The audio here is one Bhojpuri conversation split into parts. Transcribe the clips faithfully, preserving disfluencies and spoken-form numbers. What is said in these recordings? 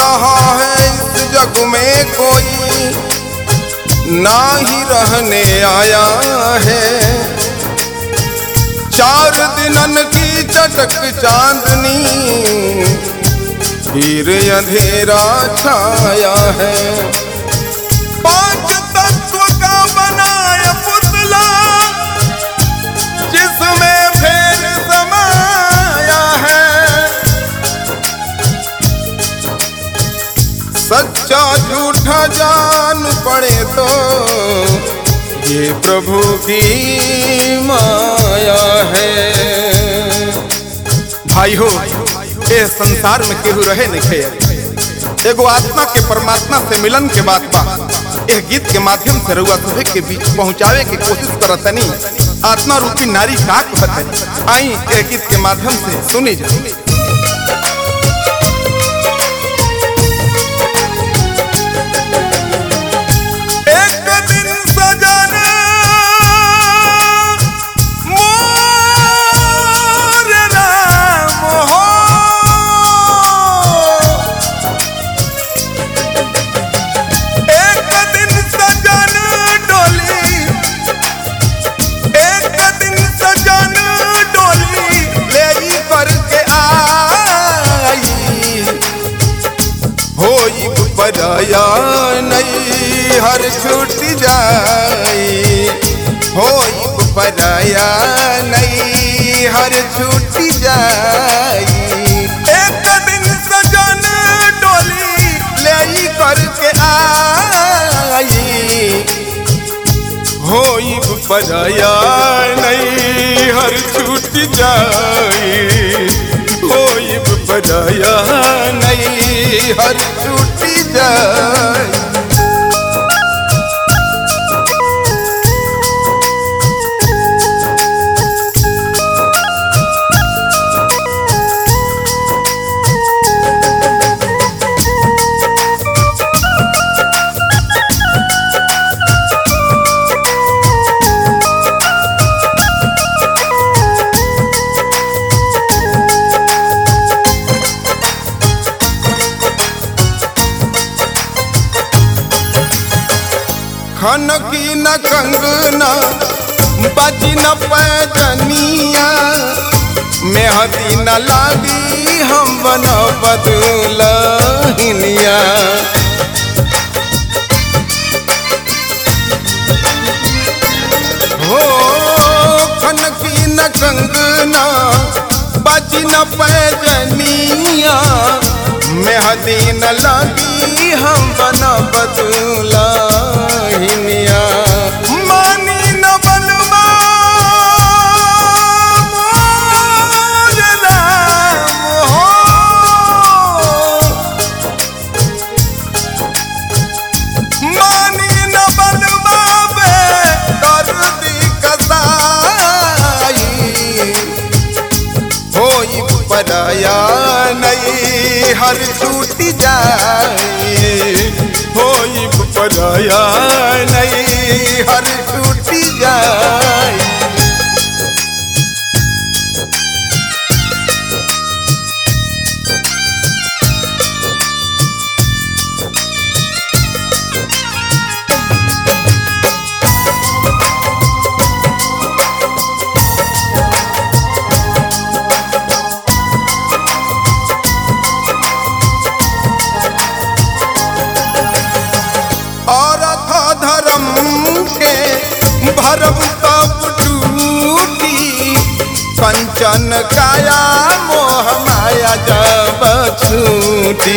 रहा है इस जग में कोई, ना ही रहने आया है। चार दिनन की चटक चांदनी, फिर अंधेरा छाया है। पांच तत्व का बनाया पुतला, जिसमें फेर समाया है। सच्चा झूठा जान पड़े तो ये प्रभु की माया है। भाई हो, ये संसार में केहू रहे नहीं खे। एगो आत्मा के परमात्मा से मिलन के बात बा। यह गीत के माध्यम से रउआ सभी के बीच पहुंचावे की कोशिश करतनी। आत्मा रूपी नारी का कहत है, आई यह गीत के माध्यम से सुनी जाए। पराया नहीं हर छूट जाई, हो पराया नहीं हर छूट जाई। एक दिन सजन डोली ले करके आई, हो पराया नहीं हर छूट जाई, हो पराया नहीं हर छूट जाए। खन की न कंगना बाजी न पैजनिया, मेहदी न लागी हम बन बदलहिनिया। हो खन की न कंगना बाजी न पैजनिया, मेहदी न लागी हम बन बदला हिनिया। मानी न बलवा मोर राम हो, मानी न बलवा बे दर्दी कसाई, हो पराया नहीं हर छूट जाए, हो पराया नहीं हर छूट जाए। भरम तब टूटी, कंचन काया मोह माया जब छूटी।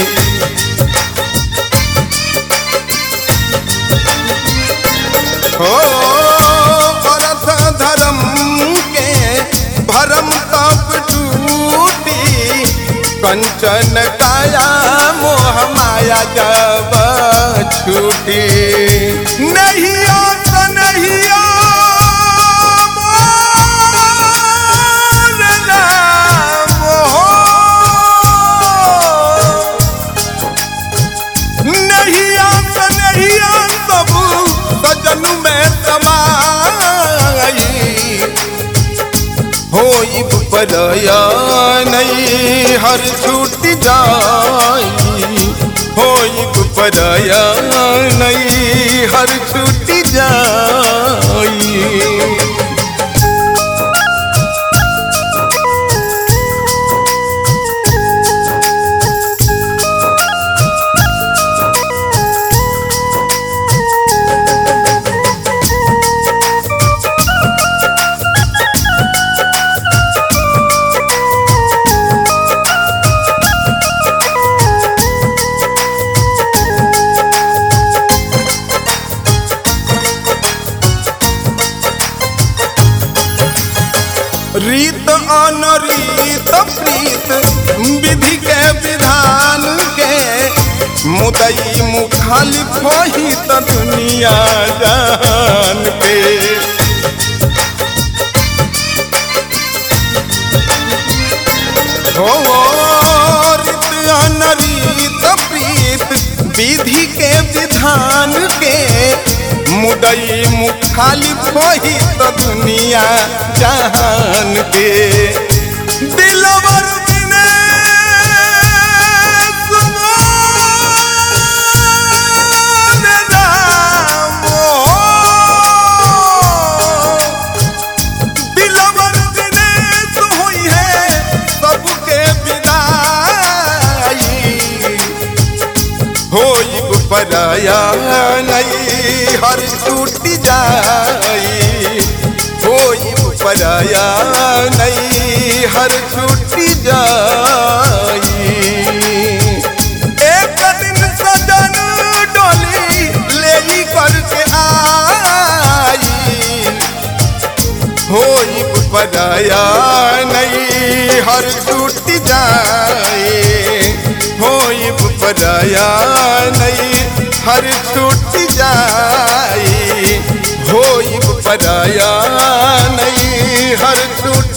हो अर्थ धर्म के भरम तब टूटी, कंचन काया मोह माया जब छूटी। नहीं पराया नहीं हर छूट जाई, पराया नहीं हर छूट जाई। रीत अनरीत प्रीत विधि के विधान के मुदई मुखालिफ होई त दुनिया जान पे। हो रीत अनरीत प्रीत विधि के विधान के मुदई मुखालिफ होई त दुनिया जहान के। दिलवर बिने दिलवर बिने होई है सबके विदाई। होई पराया नहीं हर छूट जाई। होई पराया नहीं हर छूट जाई। एक दिन सजन डोली ले करके आई। होई पराया नहीं हर छूट जाई। होई पराया नहीं हर छूट जाई। होई पराया नहीं हर छूट